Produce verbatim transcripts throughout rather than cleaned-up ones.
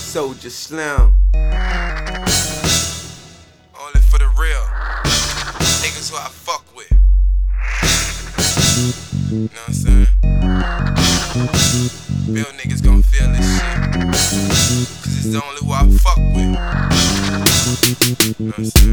Soldier Slim. Only for the real niggas who I fuck with. You know what I'm saying? Real niggas gon' feel this shit, cause it's only who I fuck with. You know what I'm saying?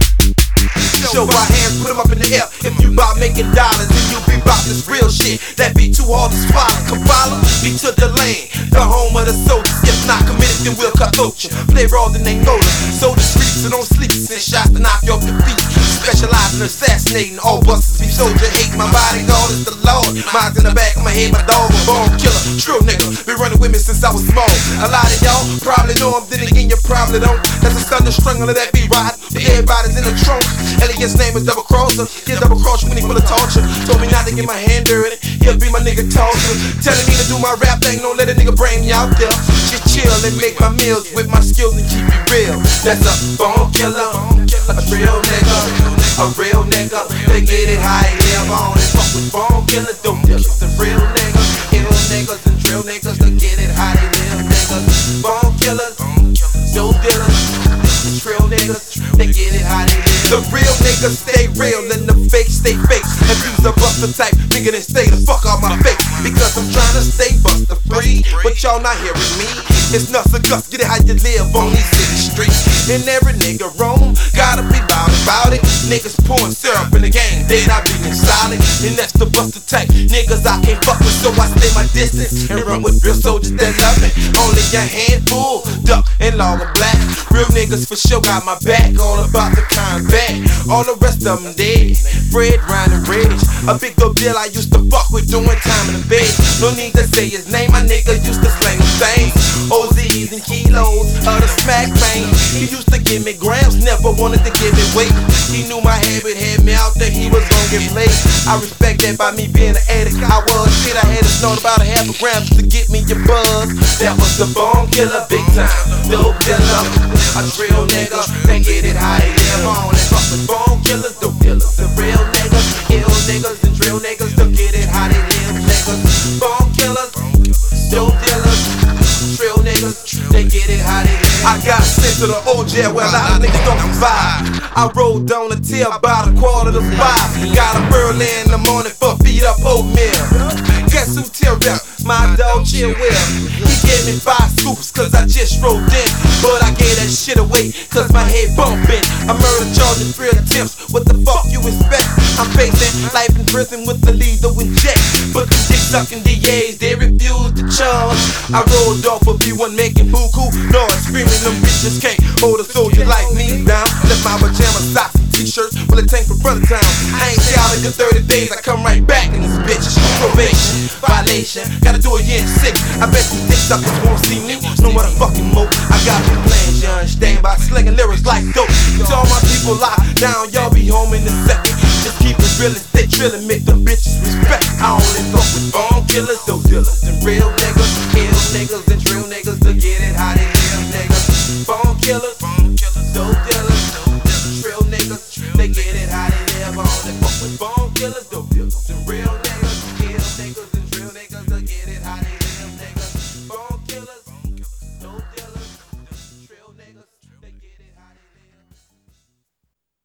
Show our hands, put them up in the air. If you bout making dollars, then you be bout this real shit that be too hard to swallow. Kabbalah, be to the lane, the home of the soldiers. If not committed, then we'll cut culture. Play raw, then they know them. So the streets, so don't sleep. Send shots to knock you off your feet. Specialize in assassinating all busters. Be soldier hate, my bodyguard is the Lord. Mine's in the back of my head, my dog a bone killer. True nigga, been running with me since I was small. A lot of y'all probably know him, then again you probably don't. That's a thunder strangler that be riding. Everybody's in the trunk. His name is Double Crosser. He'll double cross you when he full of torture. Told me not to get my hand dirty. He'll be my nigga tosser. Telling me to do my rap thing, don't let a nigga bring me out there. Just chill and make my meals with my skills and keep it real. That's a bone killer, a real nigga, a real nigga. They get it how they live on and fuck with bone killers, dope dealers, and real niggas, ill niggas and drill niggas. They get it how they live, niggas. Bone killers, dope dealers, trill niggas. They get it how they live. The real niggas stay real and the fake stay fake. If you's a buster type, nigga, then stay the fuck out my face. Because I'm trying to stay buster free, but y'all not hearing me. It's nuts and guts, get it how you live on these city streets. And every nigga roam, gotta be bout about it. Niggas pouring syrup in the game, they not being solid. And that's the buster type niggas I can't fuck with, so I stay my distance and run with real soldiers that love me. Only a handful, duck and long and black. Real niggas for sure got my back, all about the combat. All the rest of them dead. Fred, Ryan, and Reddish. A big dope deal I used to fuck with doing time in the bed. No need to say his name, my nigga used to slang them things. O Z's and kilos of the smack bang. He used to give me grams, never wanted to give me weight. He knew my habit had me out that he was gonna get played. I respect that by me being an addict. I was shit, I had to snort about a half a gram just to get me your buzz. That was the bone killer, big time. Dope dealer, a real nigga. They get it how they live on. Fuck with bone killers, dope dealers, and real niggas, ill niggas and drill niggas. They'll get it how they live, niggas. Bone killers, dope dealers, drill niggas. They get it how they live. I got sent to the old jail where a lot of niggas don't survive. I rolled down the tail about a quarter to five. Got up early in the morning for feed up oatmeal. Guess who teared up? My dog Chill Will. He gave me five scoops cause I just rolled in, but I gave that shit away cause my head bumping. I murder charge in three attempts. What the fuck you expect? I'm facing life in prison with the lethal inject. But the dick sucking D As, they refuse to charge. I rolled off a B one making buku noise, screaming them bitches can't hold a soldier like me down. Left my pajamas, socks, and t-shirts with a tank for brother town. I ain't out in the thirty days, I come right back in this bitch. Probation, violation, gotta do it again sick. I bet these dick suckers won't see me no motherfucking more. I got big plans, you understand, by slinging lyrics like dope. To all my people locked down, y'all be home in a second. Just keep it real and stay trillin', make them bitches respect. I only fuck with bone killers, dope dealers, and real niggas, ill niggas and drill niggas. To get it how they live, niggas. Bone killers, dope dealers, trill niggas. They get it how they live. I only fuck with bone killers.